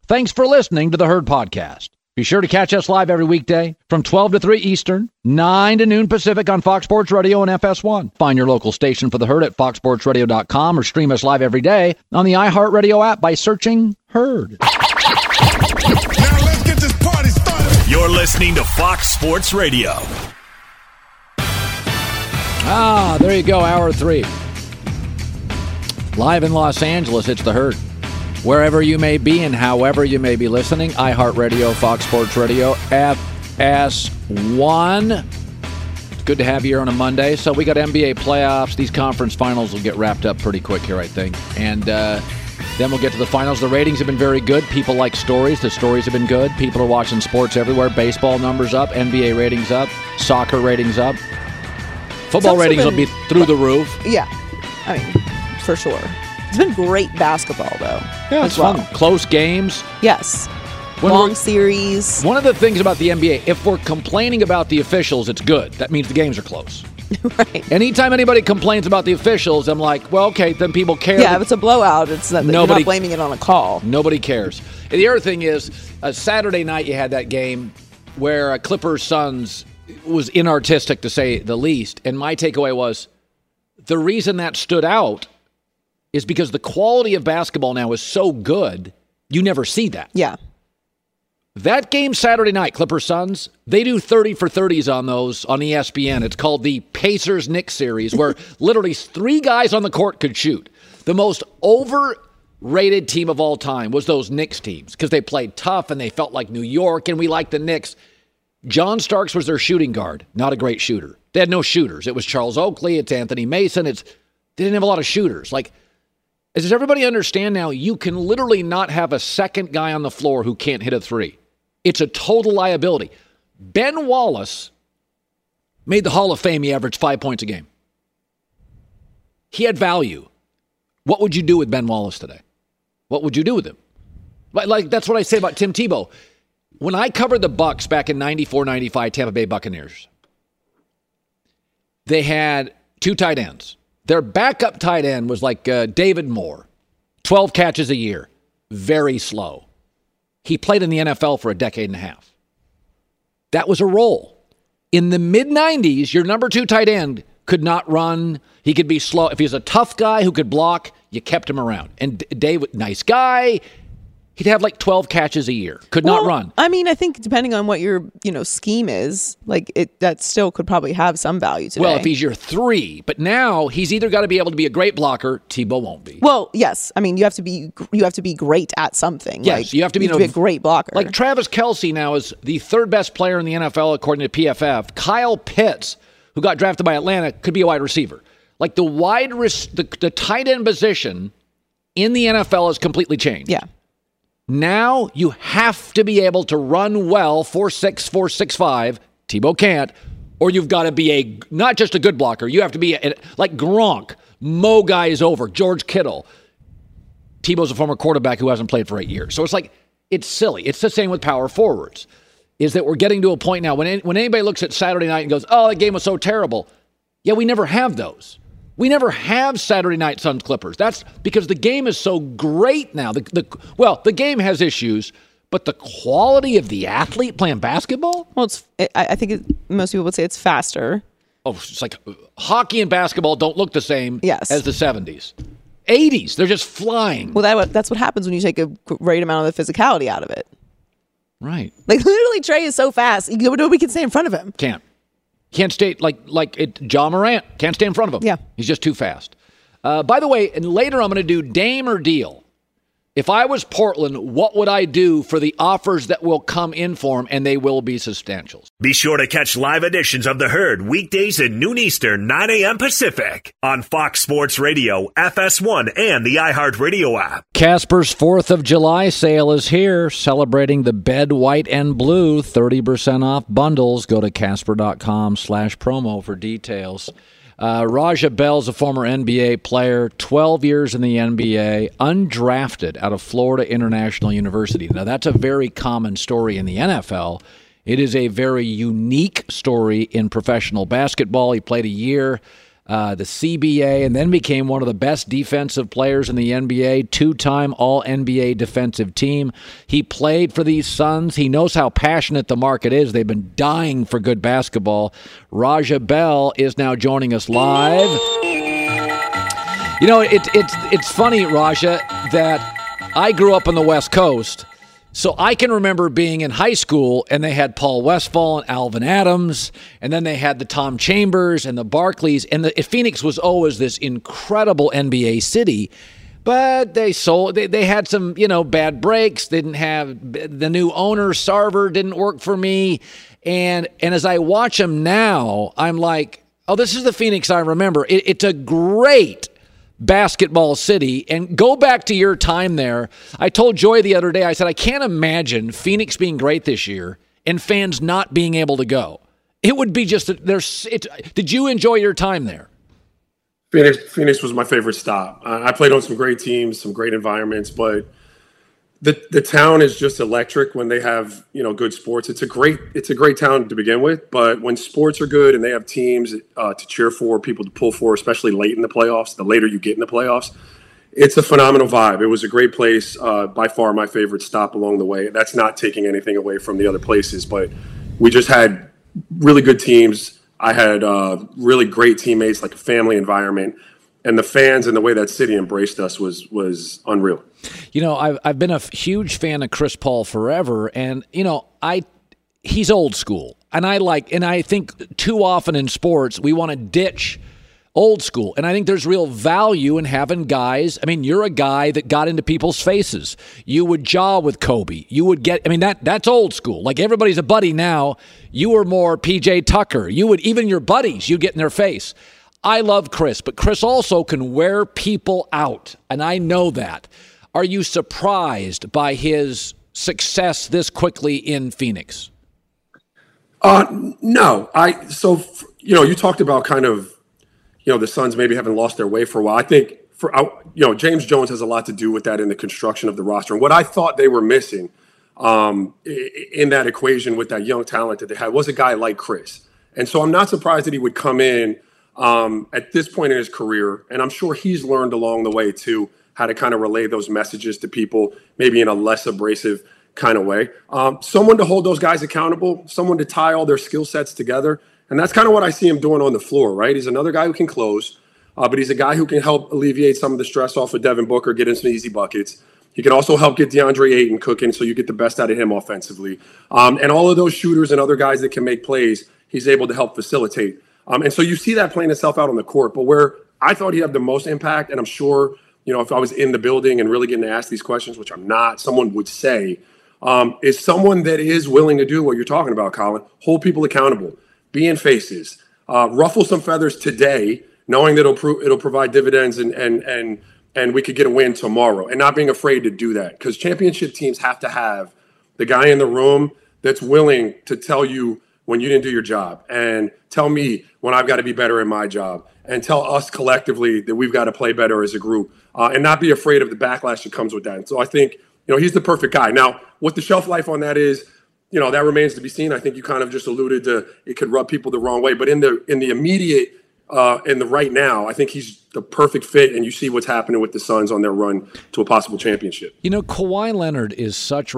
Thanks for listening to the Herd Podcast. Be sure to catch us live every weekday from 12 to 3 Eastern, 9 to noon Pacific on Fox Sports Radio and FS1. Find your local station for the Herd at foxsportsradio.com or stream us live every day on the iHeartRadio app by searching Herd. Now let's get this party started. You're listening to Fox Sports Radio. There you go, Hour 3. Live in Los Angeles, it's the Herd. Wherever you may be and however you may be listening, iHeartRadio, Fox Sports Radio, FS1. It's good to have you here on a Monday. So we got NBA playoffs. These conference finals will get wrapped up pretty quick here, I think. And then we'll get to the finals. The ratings have been very good. People like stories. The stories have been good. People are watching sports everywhere. Baseball numbers up. NBA ratings up. Soccer ratings up. Football ratings will be through the roof. Yeah. I mean, for sure. It's been great basketball, though. Yeah, it's fun. Close games. Yes. Long series. One of the things about the NBA, if we're complaining about the officials, it's good. That means the games are close. Right. Anytime anybody complains about the officials, I'm like, well, okay, then people care. Yeah, if it's a blowout, it's not, you're not blaming it on a call. Nobody cares. And the other thing is, Saturday night you had that game where Clippers Suns was inartistic, to say the least. And my takeaway was, the reason that stood out is because the quality of basketball now is so good, you never see that. Yeah. That game Saturday night, Clippers Suns, they do 30 for 30s on those on ESPN. It's called the Pacers-Knicks series, where literally 3 guys on the court could shoot. The most overrated team of all time was those Knicks teams because they played tough and they felt like New York, and we liked the Knicks. John Starks was their shooting guard, not a great shooter. They had no shooters. It was Charles Oakley, it's Anthony Mason. They didn't have a lot of shooters. Does everybody understand now, you can literally not have a second guy on the floor who can't hit a 3. It's a total liability. Ben Wallace made the Hall of Fame. He averaged 5 points a game. He had value. What would you do with Ben Wallace today? What would you do with him? That's what I say about Tim Tebow. When I covered the Bucks back in 94-95, Tampa Bay Buccaneers, they had 2 tight ends. Their backup tight end was like David Moore, 12 catches a year, very slow. He played in the NFL for a decade and a half. That was a role. In the mid-90s, your number 2 tight end could not run. He could be slow. If he was a tough guy who could block, you kept him around. And David, nice guy. He'd have like 12 catches a year. Could not run. I mean, I think depending on what your scheme is, that still could probably have some value today. Well, if he's your 3, but now he's either got to be able to be a great blocker. Tebow won't be. Well, yes. I mean, you have to be great at something. Yes, you have to be a great blocker. Like Travis Kelce now is the 3rd best player in the NFL according to PFF. Kyle Pitts, who got drafted by Atlanta, could be a wide receiver. Like the tight end position in the NFL has completely changed. Yeah. Now you have to be able to run well, 4'6", 4'6'5". Tebow can't. Or you've got to be not just a good blocker. You have to be like Gronk. Mow guys over. George Kittle. Tebow's a former quarterback who hasn't played for 8 years. So it's silly. It's the same with power forwards. Is that we're getting to a point now when anybody looks at Saturday night and goes, oh, that game was so terrible. Yeah, we never have those. We never have Saturday night Suns Clippers. That's because the game is so great now. The game has issues, but the quality of the athlete playing basketball? Well, I think most people would say it's faster. Oh, it's like hockey and basketball don't look the same as the 70s. 80s, they're just flying. Well, that's what happens when you take a great amount of the physicality out of it. Right. Literally, Trey is so fast. Nobody can stay in front of him. Can't stay, Ja Morant can't stay in front of him. Yeah. He's just too fast. By the way, and later I'm going to do Dame or Deal. If I was Portland, what would I do for the offers that will come in for him, and they will be substantial? Be sure to catch live editions of The Herd weekdays at noon Eastern, 9 a.m. Pacific on Fox Sports Radio, FS1, and the iHeartRadio app. Casper's 4th of July sale is here, celebrating the bed white and blue, 30% off bundles. Go to casper.com/promo for details. Raja Bell's a former NBA player, 12 years in the NBA, undrafted out of Florida International University. Now, that's a very common story in the NFL. It is a very unique story in professional basketball. He played a year the CBA, and then became one of the best defensive players in the NBA, two-time All-NBA defensive team. He played for these Suns. He knows how passionate the market is. They've been dying for good basketball. Raja Bell is now joining us live. You know, it's funny, Raja, that I grew up on the West Coast. So I can remember being in high school, and they had Paul Westphal and Alvin Adams, and then they had the Tom Chambers and the Barkleys, and Phoenix was always this incredible NBA city. But they had some, bad breaks. Didn't have the new owner, Sarver, didn't work for me, and as I watch them now, I'm like, oh, this is the Phoenix I remember. It's a great basketball city. And go back to your time there. I told Joy the other day, I said, I can't imagine Phoenix being great this year and fans not being able to go. It would be just did you enjoy your time there? Phoenix was my favorite stop. I played on some great teams, some great environments, but the town is just electric when they have, good sports. It's a great town to begin with, but when sports are good and they have teams to cheer for, people to pull for, especially late in the playoffs, the later you get in the playoffs, it's a phenomenal vibe. It was a great place, by far my favorite stop along the way. That's not taking anything away from the other places, but we just had really good teams. I had really great teammates, like a family environment. And the fans and the way that city embraced us was unreal. I've been a huge fan of Chris Paul forever, and he's old school, and I think too often in sports we want to ditch old school, and I think there's real value in having guys. I mean, you're a guy that got into people's faces. You would jaw with Kobe. You would that's old school. Like everybody's a buddy now. You were more PJ Tucker. Even your buddies, you get in their face. I love Chris, but Chris also can wear people out, and I know that. Are you surprised by his success this quickly in Phoenix? No. You talked about kind of, the Suns maybe haven't lost their way for a while. I think James Jones has a lot to do with that in the construction of the roster. And what I thought they were missing in that equation with that young talent that they had was a guy like Chris. And so I'm not surprised that he would come in at this point in his career, and I'm sure he's learned along the way too how to kind of relay those messages to people, maybe in a less abrasive kind of way. Someone to hold those guys accountable, someone to tie all their skill sets together, and that's kind of what I see him doing on the floor, right? He's another guy who can close, but he's a guy who can help alleviate some of the stress off of Devin Booker, get in some easy buckets. He can also help get DeAndre Ayton cooking so you get the best out of him offensively. And all of those shooters and other guys that can make plays, he's able to help facilitate. And so you see that playing itself out on the court. But where I thought he'd have the most impact, and I'm sure, if I was in the building and really getting to ask these questions, which I'm not, someone would say, is someone that is willing to do what you're talking about, Colin, hold people accountable, be in faces, ruffle some feathers today, knowing that it'll provide dividends and we could get a win tomorrow, and not being afraid to do that. Because championship teams have to have the guy in the room that's willing to tell you when you didn't do your job, and tell me when I've got to be better in my job, and tell us collectively that we've got to play better as a group, and not be afraid of the backlash that comes with that. And so I think, he's the perfect guy. Now, what the shelf life on that is, that remains to be seen. I think you kind of just alluded to it could rub people the wrong way, but in the immediate, in the right now, I think he's the perfect fit, and you see what's happening with the Suns on their run to a possible championship. Kawhi Leonard is such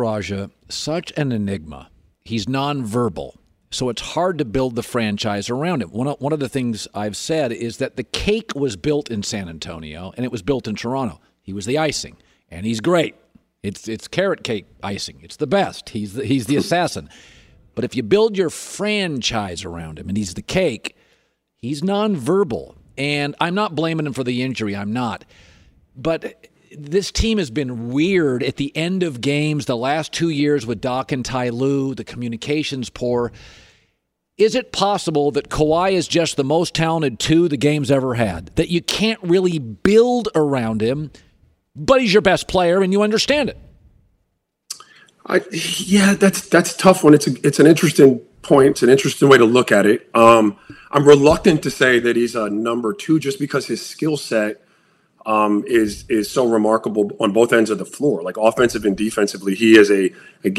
an enigma. He's nonverbal. So it's hard to build the franchise around him. One of the things I've said is that the cake was built in San Antonio and it was built in Toronto. He was the icing, and he's great. It's carrot cake icing. It's the best. He's the assassin. But if you build your franchise around him and he's the cake, he's nonverbal. And I'm not blaming him for the injury. I'm not. But this team has been weird at the end of games the last 2 years with Doc and Ty Lue. The communication's poor. Is it possible that Kawhi is just the most talented two the game's ever had? That you can't really build around him, but he's your best player and you understand it? That's a tough one. It's an interesting point. It's an interesting way to look at it. I'm reluctant to say that he's a number two just because his skill set is so remarkable on both ends of the floor, like offensive and defensively. He is a game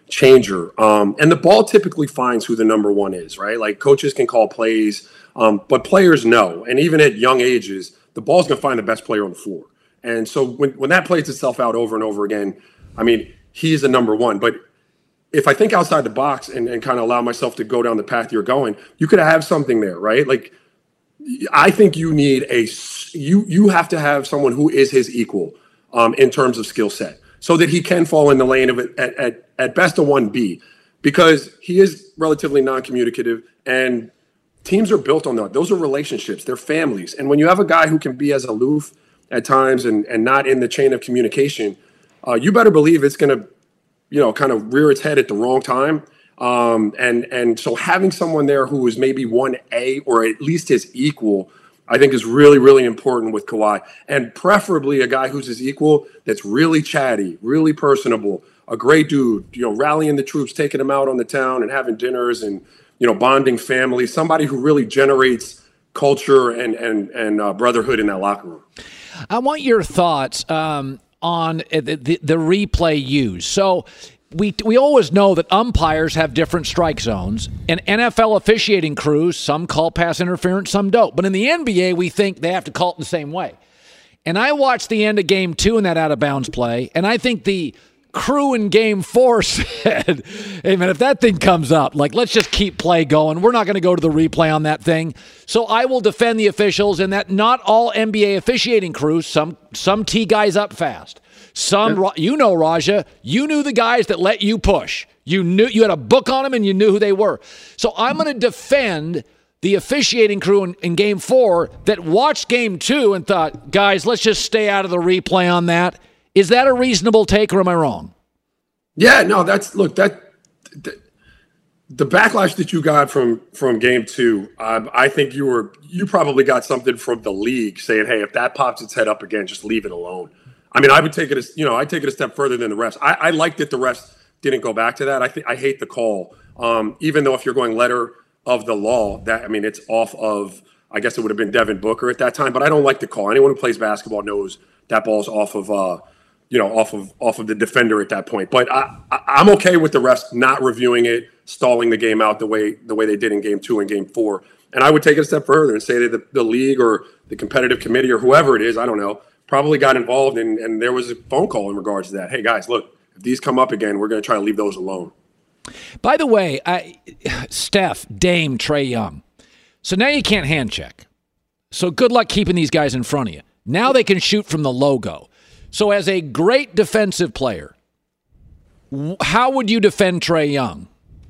changer. And the ball typically finds who the number one is, right? Like coaches can call plays, but players know. And even at young ages, the ball's going to find the best player on the floor. And so when that plays itself out over and over again, I mean, he is the number one. But if I think outside the box and kind of allow myself to go down the path you're going, you could have something there, right? Like, I think you need you have to have someone who is his equal in terms of skill set, so that he can fall in the lane of it at best a 1B, because he is relatively non-communicative, and teams are built on that. Those are relationships, they're families. And when you have a guy who can be as aloof at times and not in the chain of communication, you better believe it's going to, kind of rear its head at the wrong time. And so having someone there who is maybe 1A or at least his equal, I think is really, really important with Kawhi, and preferably a guy who's his equal that's really chatty, really personable, a great dude, rallying the troops, taking them out on the town and having dinners and, bonding family, somebody who really generates culture and brotherhood in that locker room. I want your thoughts on the replay use. So we always know that umpires have different strike zones, and NFL officiating crews, some call pass interference, some don't. But in the NBA, we think they have to call it the same way. And I watched the end of Game 2 in that out-of-bounds play, and I think the crew in Game 4 said, hey, man, if that thing comes up, let's just keep play going. We're not going to go to the replay on that thing. So I will defend the officials in that not all NBA officiating crews, some tee guys up fast. Raja, you knew the guys that let you push. You knew you had a book on them and you knew who they were. So I'm going to defend the officiating crew in Game 4 that watched Game 2 and thought, guys, let's just stay out of the replay on that. Is that a reasonable take, or am I wrong? Yeah, no, the backlash that you got from Game 2, I think you probably got something from the league saying, hey, if that pops its head up again, just leave it alone. I mean, I would take it as, I'd take it a step further than the refs. I like that the refs didn't go back to that. I hate the call. Even though if you're going letter of the law, it's off of, I guess it would have been Devin Booker at that time, but I don't like the call. Anyone who plays basketball knows that ball's off of, off of the defender at that point. But I'm okay with the refs not reviewing it, stalling the game out the way they did in Game 2 and Game 4. And I would take it a step further and say that the league or the competitive committee or whoever it is, I don't know, probably got involved and there was a phone call in regards to that. Hey, guys, look, if these come up again, we're going to try to leave those alone. By the way, Steph, Dame, Trae Young. So now you can't hand check. So good luck keeping these guys in front of you. Now they can shoot from the logo. So as a great defensive player, how would you defend Trae Young?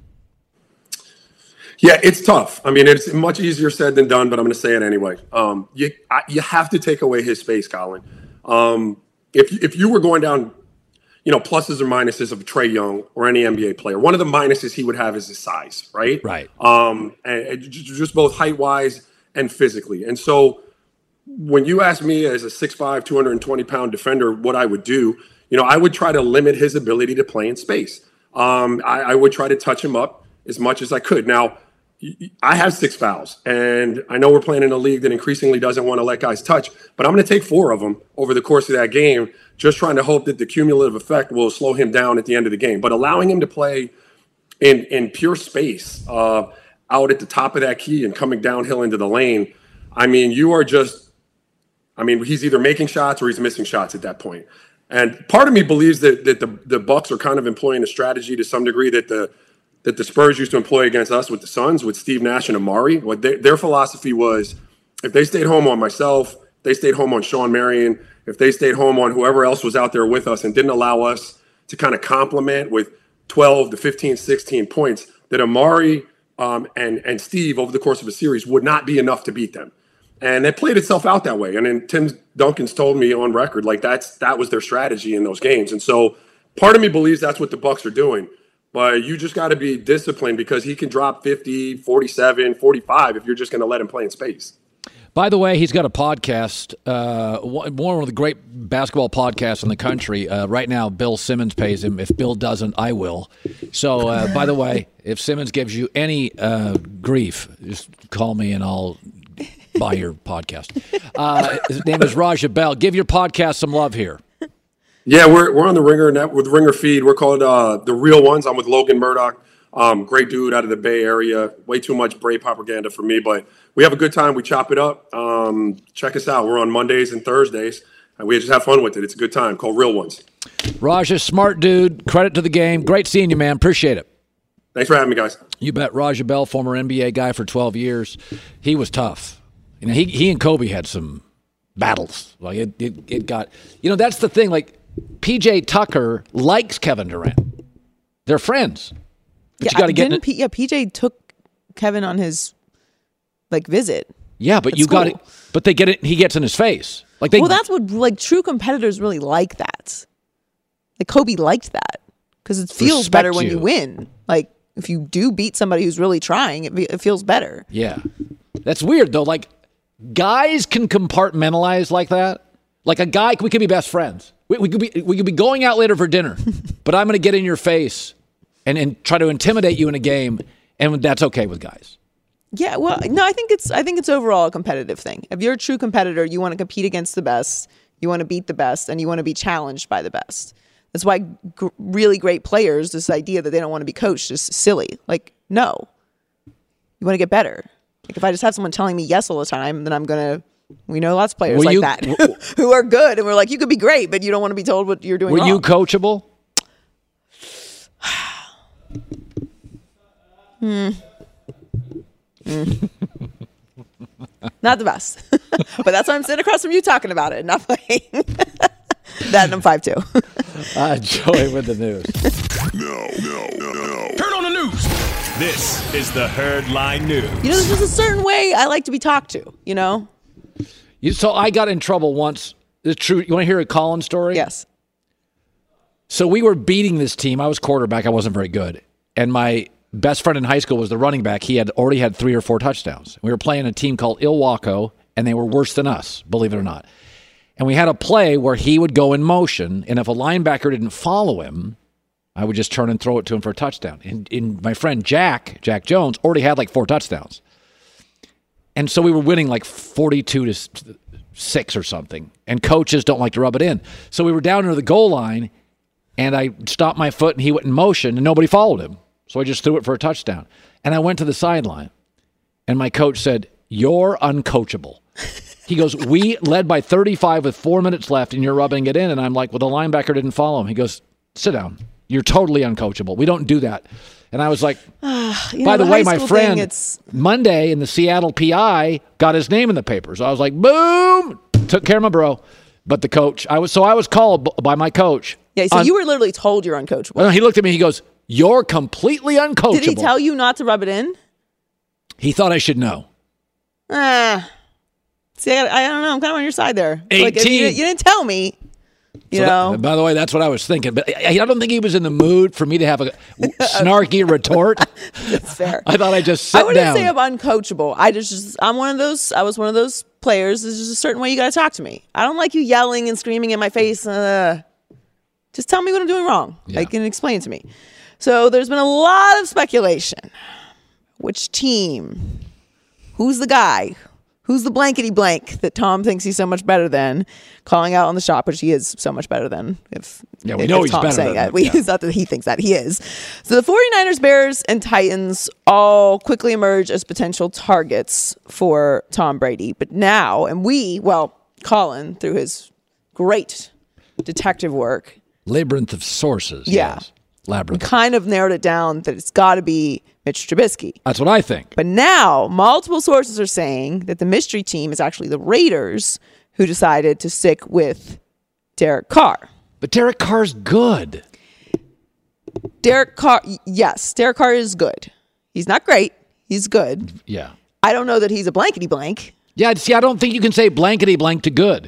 Yeah, it's tough. I mean, it's much easier said than done, but I'm going to say it anyway. You have to take away his space, Colin. If you were going down, pluses or minuses of Trae Young or any NBA player, one of the minuses he would have is his size, right? Right. And just both height-wise and physically. And so when you ask me as a 6'5", 220-pound defender what I would do, I would try to limit his ability to play in space. I would try to touch him up as much as I could. Now, I have 6 fouls, and I know we're playing in a league that increasingly doesn't want to let guys touch, but I'm going to take 4 of them over the course of that game, just trying to hope that the cumulative effect will slow him down at the end of the game. But allowing him to play in pure space out at the top of that key and coming downhill into the lane, he's either making shots or he's missing shots at that point. And part of me believes that the Bucks are kind of employing a strategy to some degree that the Spurs used to employ against us with the Suns, with Steve Nash and Amari. What their philosophy was, if they stayed home on myself, they stayed home on Sean Marion, if they stayed home on whoever else was out there with us and didn't allow us to kind of complement with 12 to 15, 16 points, that Amari and Steve over the course of a series would not be enough to beat them. And it played itself out that way. And then Tim Duncan's told me on record, that was their strategy in those games. And so part of me believes that's what the Bucks are doing. But you just got to be disciplined, because he can drop 50, 47, 45 if you're just going to let him play in space. By the way, he's got a podcast, one of the great basketball podcasts in the country. Right now, Bill Simmons pays him. If Bill doesn't, I will. So, by the way, if Simmons gives you any grief, just call me and I'll buy your podcast. His name is Raja Bell. Give your podcast some love here. Yeah, we're on the Ringer net with Ringer feed. We're called The Real Ones. I'm with Logan Murdoch. Great dude out of the Bay Area. Way too much Bray propaganda for me, but we have a good time. We chop it up. Check us out. We're on Mondays and Thursdays, and we just have fun with it. It's a good time. Called Real Ones. Raja, smart dude. Credit to the game. Great seeing you, man. Appreciate it. Thanks for having me, guys. You bet. Raja Bell, former NBA guy for 12 years. He was tough. You know, he and Kobe had some battles. Like it got. You know, that's the thing. Like PJ Tucker likes Kevin Durant. They're friends. But you got to get. PJ took Kevin on his visit. Yeah, but you got it. But they get it. He gets in his face. Well, that's what true competitors really like. That Kobe liked that because it feels better when you win. Like if you do beat somebody who's really trying, it feels better. Yeah, that's weird though. Like guys can compartmentalize like that. Like a guy, we could be best friends. We could be going out later for dinner, but I'm going to get in your face and try to intimidate you in a game, and that's okay with guys. Yeah, well, no, I think it's overall a competitive thing. If you're a true competitor, you want to compete against the best, you want to beat the best, and you want to be challenged by the best. That's why really great players, this idea that they don't want to be coached is silly. Like, no, you want to get better. Like if I just have someone telling me yes all the time, then I'm gonna. We know lots of players that who are good, and we're like, you could be great, but you don't want to be told what you're doing. Were wrong. you coachable? Not the best, but that's why I'm sitting across from you talking about it, not playing. That and I'm 5'2". Joey with the news. No. Turn on the news. This is the Herd Line News. You know, there's just a certain way I like to be talked to, you know? So I got in trouble once. It's true. You want to hear a Colin story? Yes. So we were beating this team. I was quarterback. I wasn't very good. And my best friend in high school was the running back. He had already had 3 or 4 touchdowns. We were playing a team called Ilwaco, and they were worse than us, believe it or not. And we had a play where he would go in motion, and if a linebacker didn't follow him, I would just turn and throw it to him for a touchdown. And my friend Jack Jones, already had 4 touchdowns. And so we were winning 42-6 or something. And coaches don't like to rub it in. So we were down near the goal line, and I stopped my foot, and he went in motion, and nobody followed him. So I just threw it for a touchdown. And I went to the sideline, and my coach said, "You're uncoachable." He goes, "We led by 35 with 4 minutes left, and you're rubbing it in." And I'm like, "Well, the linebacker didn't follow him." He goes, "Sit down. You're totally uncoachable. We don't do that." And I was like, by the way, my friend, Monday in the Seattle PI got his name in the papers. I was like, boom, took care of my bro. But the coach, I was called by my coach. Yeah, so you were literally told you're uncoachable. Well, he looked at me, he goes, "You're completely uncoachable." Did he tell you not to rub it in? He thought I should know. See, I don't know. I'm kind of on your side there. 18. You didn't tell me. You know. By the way, that's what I was thinking. But I don't think he was in the mood for me to have a snarky retort. That's fair. I thought I'd just sit down. I wouldn't say I'm uncoachable. I'm one of those. I was one of those players. There's just a certain way you got to talk to me. I don't like you yelling and screaming in my face. Just tell me what I'm doing wrong. Yeah. Like, and explain it to me. So there's been a lot of speculation. Which team? Who's the guy? Who's the blankety blank that Tom thinks he's so much better than? Calling out on the shop, which he is so much better than. We know he's Tom better saying than that. It's not that he thinks that. He is. So the 49ers, Bears, and Titans all quickly emerge as potential targets for Tom Brady. But now, Colin, through his great detective work. Labyrinth of sources. Yeah. Yes. Labyrinth. Kind of narrowed it down that it's got to be Mitch Trubisky. That's what I think. But now, multiple sources are saying that the mystery team is actually the Raiders who decided to stick with Derek Carr. But Derek Carr's good. Derek Carr is good. He's not great. He's good. Yeah. I don't know that he's a blankety blank. Yeah, see, I don't think you can say blankety blank to good.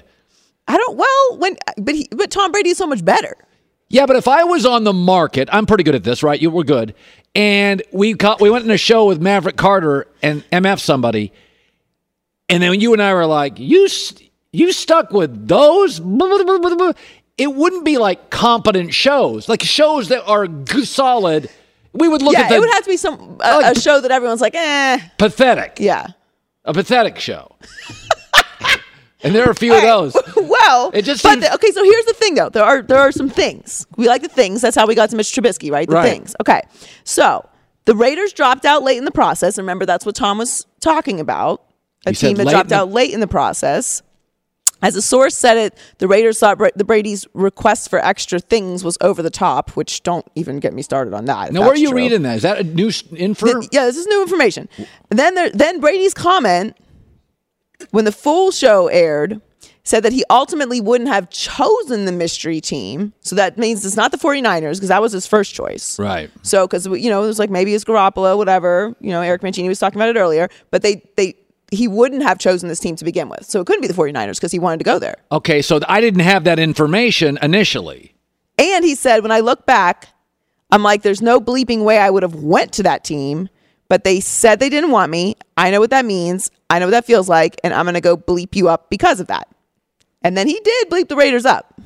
But Tom Brady is so much better. Yeah, but if I was on the market, I'm pretty good at this, right? You were good. And we went in a show with Maverick Carter and MF somebody. And then you and I were like, you stuck with those? It wouldn't be like competent shows. Like shows that are solid. We would look at it would have to be a show that everyone's like, eh. Pathetic. Yeah. A pathetic show. And there are a few of those. Well, It just but seems- okay, so here's the thing, though. There are some things. We like the things. That's how we got to Mitch Trubisky, right? The Right. things. Okay. So the Raiders dropped out late in the process. Remember, that's what Tom was talking about. A He said team that late dropped in the- out late in the process. As a source said it, the Raiders thought the Brady's request for extra things was over the top, which don't even get me started on that. if Now, where are that's you true. reading that? Is that a new info? Yeah, this is new information. And then Brady's comment when the full show aired said that he ultimately wouldn't have chosen the mystery team. So that means it's not the 49ers because that was his first choice. Right. So because it was like maybe it's Garoppolo, whatever. Eric Mancini was talking about it earlier, but he wouldn't have chosen this team to begin with. So it couldn't be the 49ers because he wanted to go there. Okay, so I didn't have that information initially. And he said, when I look back, I'm like, there's no bleeping way I would have went to that team, but they said they didn't want me. I know what that means. I know what that feels like, and I'm going to go bleep you up because of that. And then he did bleep the Raiders up.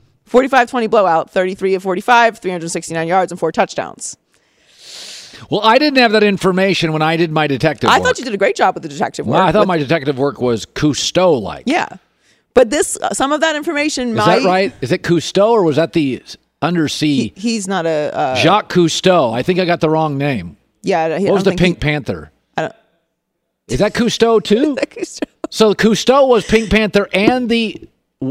45-20 blowout, 33 of 45, 369 yards, and 4 touchdowns. Well, I didn't have that information when I did my detective work. I thought you did a great job with the detective work. Well, I thought my detective work was Cousteau-like. Yeah. But some of that information Is might... that right? Is it Cousteau or was that the undersea? He's not a... Jacques Cousteau. I think I got the wrong name. Yeah. What was the Pink Panther? I don't... Is that Cousteau too? So Cousteau was Pink Panther and the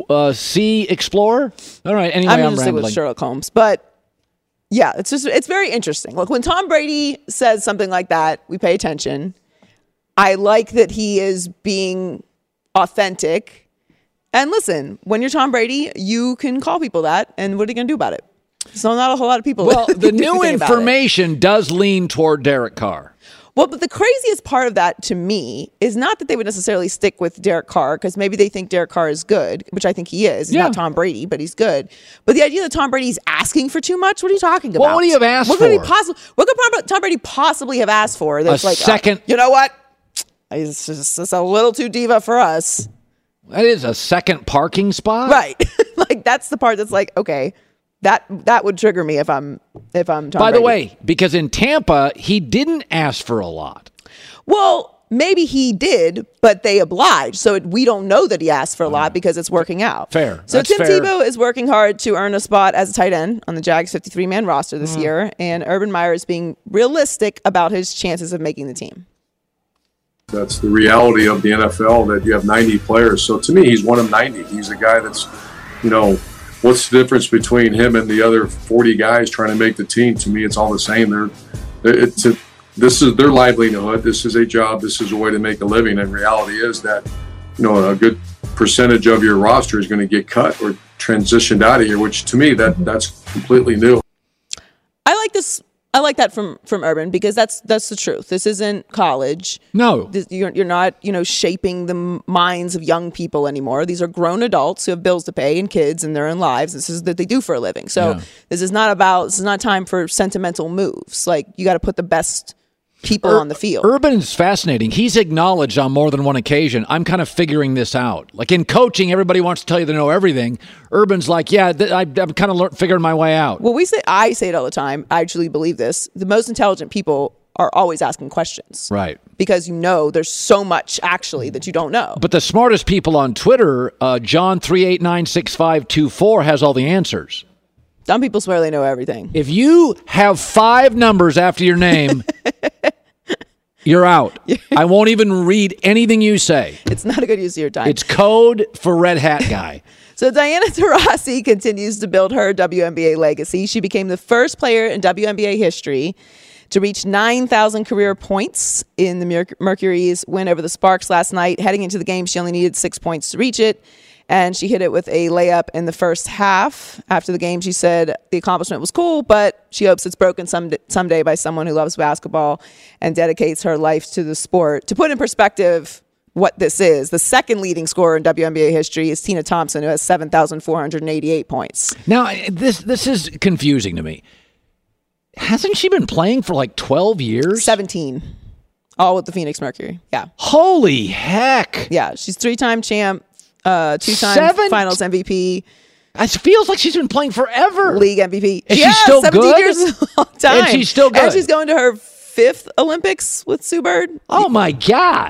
Sea Explorer? All right. Anyway, I'm I'm going to stick with rambling. Sherlock Holmes. But yeah, it's very interesting. Look, when Tom Brady says something like that, we pay attention. I like that he is being authentic. And listen, when you're Tom Brady, you can call people that. And what are you going to do about it? So not a whole lot of people. Well, the can do new anything about it. information does lean toward Derek Carr. Well, but the craziest part of that to me is not that they would necessarily stick with Derek Carr because maybe they think Derek Carr is good, which I think he is. He's Yeah. not Tom Brady, but he's good. But the idea that Tom Brady's asking for too much, what are you talking about? What would he have asked what could he for? what could Tom Brady possibly have asked for? That's A like, second- you know what? It's a little too diva for us. That is a second parking spot? Right. Like that's the part that's like, okay, that would trigger me if I'm Tom By Brady. the way, because in Tampa, he didn't ask for a lot. Well, maybe he did, but they obliged. So we don't know that he asked for a lot because it's working out. Fair. So That's Tim fair. Tebow is working hard to earn a spot as a tight end on the Jags 53-man roster this year, and Urban Meyer is being realistic about his chances of making the team. That's the reality of the NFL, that you have 90 players. So to me, he's one of 90. He's a guy that's, what's the difference between him and the other 40 guys trying to make the team? To me, it's all the same. This is their livelihood. This is a job. This is a way to make a living. And reality is that, a good percentage of your roster is going to get cut or transitioned out of here, which to me, that's completely new. I like this. I like that from Urban because that's the truth. This isn't college. No. You're not, shaping the minds of young people anymore. These are grown adults who have bills to pay and kids and their own lives. This is what they do for a living. So this is not time for sentimental moves. Like you got to put the best people on the field. Urban is fascinating. He's acknowledged on more than one occasion, I'm kind of figuring this out. Like in coaching, everybody wants to tell you they know everything. Urban's like, yeah, I'm kind of figuring my way out. Well, I say it all the time. I actually believe this. The most intelligent people are always asking questions. Right. Because there's so much actually that you don't know. But the smartest people on Twitter, John3896524 has all the answers. Some people swear they know everything. If you have 5 numbers after your name, you're out. I won't even read anything you say. It's not a good use of your time. It's code for Red Hat Guy. So Diana Taurasi continues to build her WNBA legacy. She became the first player in WNBA history to reach 9,000 career points in the Mercury's win over the Sparks last night. Heading into the game, she only needed 6 points to reach it, and she hit it with a layup in the first half. After the game, she said the accomplishment was cool, but she hopes it's broken someday by someone who loves basketball and dedicates her life to the sport. To put in perspective what this is, the second leading scorer in WNBA history is Tina Thompson, who has 7,488 points. Now, this is confusing to me. Hasn't she been playing for like 12 years? 17. All with the Phoenix Mercury. Yeah. Holy heck. Yeah. She's 3-time champ, 2-time finals MVP. It feels like she's been playing forever. League MVP. And she's still 17 good? years is a long time. And she's still good. And she's going to her 5th Olympics with Sue Bird. Oh, my God.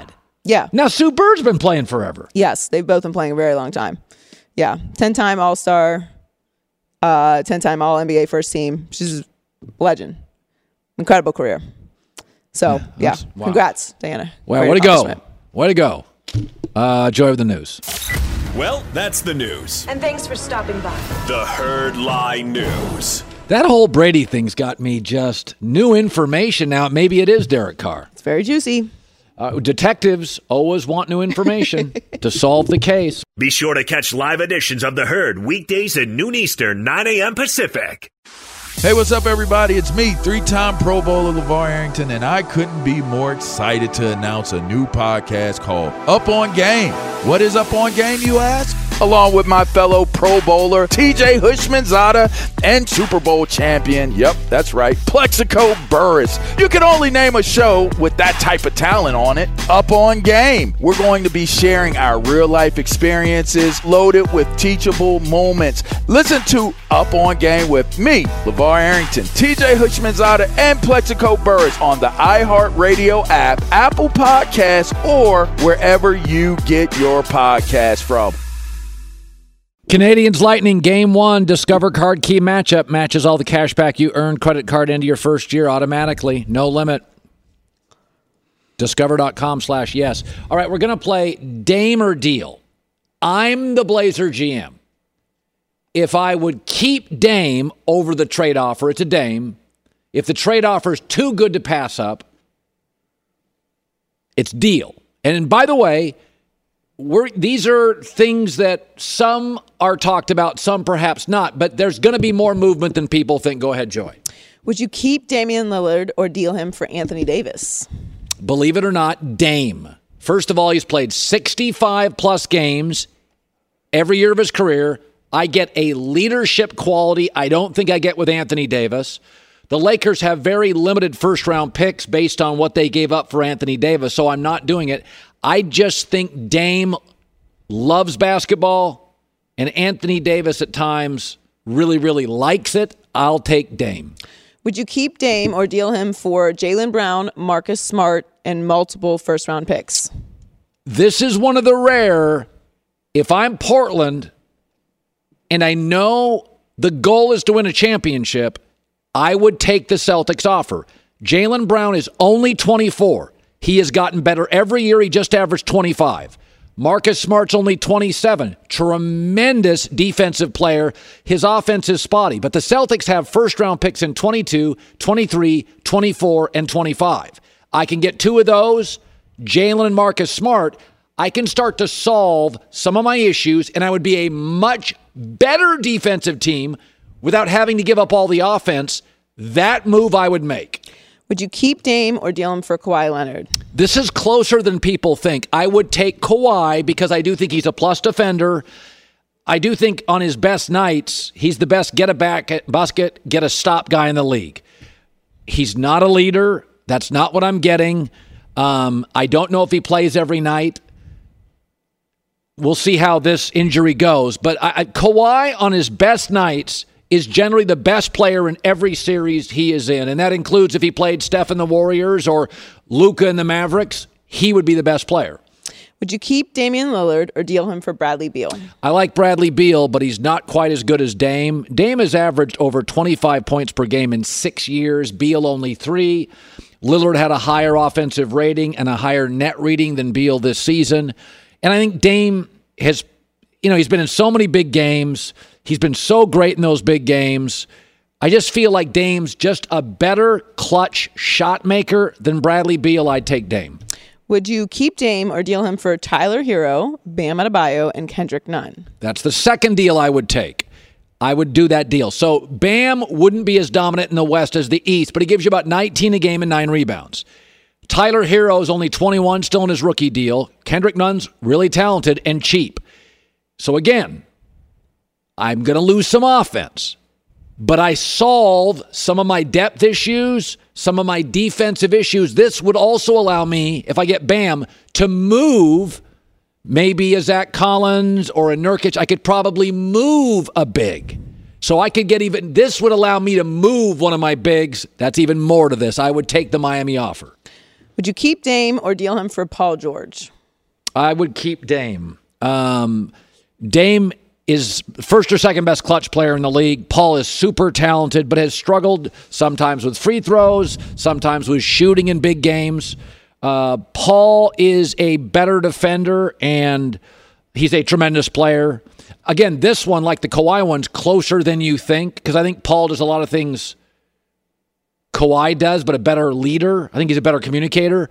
Yeah. Now, Sue Bird's been playing forever. Yes, they've both been playing a very long time. Yeah, 10-time All-Star, 10-time All-NBA first team. She's a legend. Incredible career. So, wow. Congrats, Diana. Well, Great way to go. accomplishment. Way to go. Joy of the news. Well, that's the news. And thanks for stopping by. The Herd Lie News. That whole Brady thing's got me just new information now. Maybe it is Derek Carr. It's very juicy. Detectives always want new information to solve the case. Be sure to catch live editions of The Herd weekdays at noon Eastern, 9 a.m. Pacific. Hey, what's up, everybody? It's me, 3-time Pro Bowler LeVar Arrington, and I couldn't be more excited to announce a new podcast called Up On Game. What is Up On Game, you ask? Along with my fellow Pro Bowler, TJ Houshmandzadeh, and Super Bowl champion, yep, that's right, Plexico Burress. You can only name a show with that type of talent on it. Up On Game. We're going to be sharing our real-life experiences loaded with teachable moments. Listen to Up On Game with me, LeVar Arrington, TJ Houshmandzadeh, and Plexico Burress on the iHeartRadio app, Apple Podcasts, or wherever you get your podcasts from. Canadians Lightning Game 1 Discover Card Key matchup matches all the cash back you earned. Credit card into your first year automatically. No limit. Discover.com/yes. All right, we're going to play Dame or Deal. I'm the Blazer GM. If I would keep Dame over the trade offer, it's a Dame. If the trade offer is too good to pass up, it's Deal. And by the way, these are things that some are talked about, some perhaps not, but there's going to be more movement than people think. Go ahead, Joy. Would you keep Damian Lillard or deal him for Anthony Davis? Believe it or not, Dame. First of all, he's played 65-plus games every year of his career. I get a leadership quality I don't think I get with Anthony Davis. The Lakers have very limited first-round picks based on what they gave up for Anthony Davis, so I'm not doing it. I just think Dame loves basketball, and Anthony Davis at times really, really likes it. I'll take Dame. Would you keep Dame or deal him for Jaylen Brown, Marcus Smart, and multiple first-round picks? This is one of the rare, if I'm Portland and I know the goal is to win a championship, I would take the Celtics offer. Jaylen Brown is only 24. He has gotten better every year. He just averaged 25. Marcus Smart's only 27. Tremendous defensive player. His offense is spotty. But the Celtics have first-round picks in 22, 23, 24, and 25. I can get two of those, Jaylen and Marcus Smart. I can start to solve some of my issues, and I would be a much better defensive team without having to give up all the offense. That move I would make. Would you keep Dame or deal him for Kawhi Leonard? This is closer than people think. I would take Kawhi because I do think he's a plus defender. I do think on his best nights, he's the best get a stop guy in the league. He's not a leader. That's not what I'm getting. I don't know if he plays every night. We'll see how this injury goes. But Kawhi on his best nights is generally the best player in every series he is in. And that includes if he played Steph in the Warriors or Luka in the Mavericks, he would be the best player. Would you keep Damian Lillard or deal him for Bradley Beal? I like Bradley Beal, but he's not quite as good as Dame. Dame has averaged over 25 points per game in 6 years. Beal only 3. Lillard had a higher offensive rating and a higher net rating than Beal this season. And I think Dame has, he's been in so many big games. He's been so great in those big games. I just feel like Dame's just a better clutch shot maker than Bradley Beal. I'd take Dame. Would you keep Dame or deal him for Tyler Hero, Bam Adebayo, and Kendrick Nunn? That's the second deal I would take. I would do that deal. So Bam wouldn't be as dominant in the West as the East, but he gives you about 19 a game and 9 rebounds. Tyler Hero is only 21, still in his rookie deal. Kendrick Nunn's really talented and cheap. So again, I'm going to lose some offense, but I solve some of my depth issues, some of my defensive issues. This would also allow me, if I get Bam, to move maybe a Zach Collins or a Nurkic. I could probably move a big. So I could get this would allow me to move one of my bigs. That's even more to this. I would take the Miami offer. Would you keep Dame or deal him for Paul George? I would keep Dame. Dame is first or second best clutch player in the league. Paul is super talented, but has struggled sometimes with free throws, sometimes with shooting in big games. Paul is a better defender, and he's a tremendous player. Again, this one, like the Kawhi one's closer than you think, because I think Paul does a lot of things Kawhi does, but a better leader. I think he's a better communicator.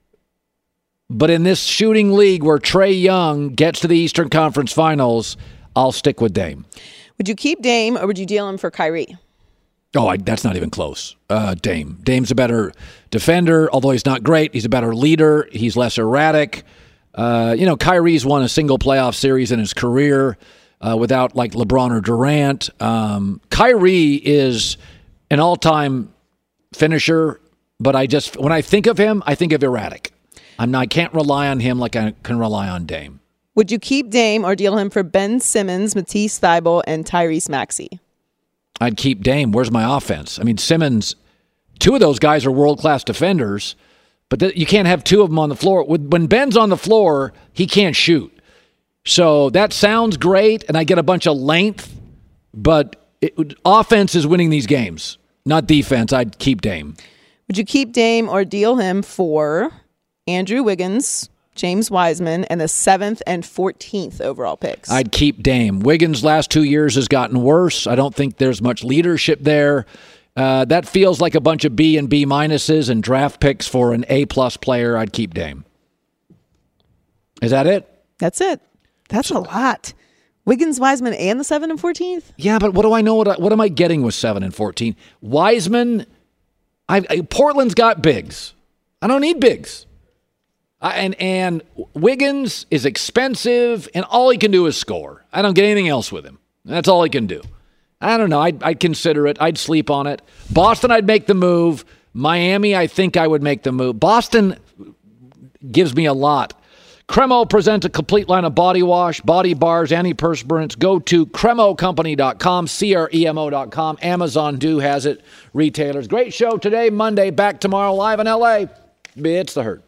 But in this shooting league where Trae Young gets to the Eastern Conference Finals, I'll stick with Dame. Would you keep Dame or would you deal him for Kyrie? Oh, that's not even close. Dame. Dame's a better defender, although he's not great. He's a better leader. He's less erratic. Kyrie's won a single playoff series in his career without like LeBron or Durant. Kyrie is an all-time finisher, but when I think of him, I think of erratic. I can't rely on him like I can rely on Dame. Would you keep Dame or deal him for Ben Simmons, Matisse Thybulle, and Tyrese Maxey? I'd keep Dame. Where's my offense? I mean, Simmons, two of those guys are world-class defenders, but you can't have two of them on the floor. When Ben's on the floor, he can't shoot. So that sounds great, and I get a bunch of length, but offense is winning these games, not defense. I'd keep Dame. Would you keep Dame or deal him for Andrew Wiggins, James Wiseman, and the 7th and 14th overall picks? I'd keep Dame. Wiggins' last 2 years has gotten worse. I don't think there's much leadership there. That feels like a bunch of B and B minuses and draft picks for an A-plus player. I'd keep Dame. Is that it? That's it. That's a lot. Wiggins, Wiseman, and the 7th and 14th? Yeah, but what do I know? What am I getting with 7 and 14? Wiseman, Portland's got bigs. I don't need bigs. And Wiggins is expensive, and all he can do is score. I don't get anything else with him. That's all he can do. I don't know. I'd consider it. I'd sleep on it. Boston, I'd make the move. Miami, I think I would make the move. Boston gives me a lot. Cremo presents a complete line of body wash, body bars, antiperspirants. Go to cremocompany.com, CREMO.com. Amazon has it. Retailers. Great show today, Monday. Back tomorrow live in L.A. It's The Herd.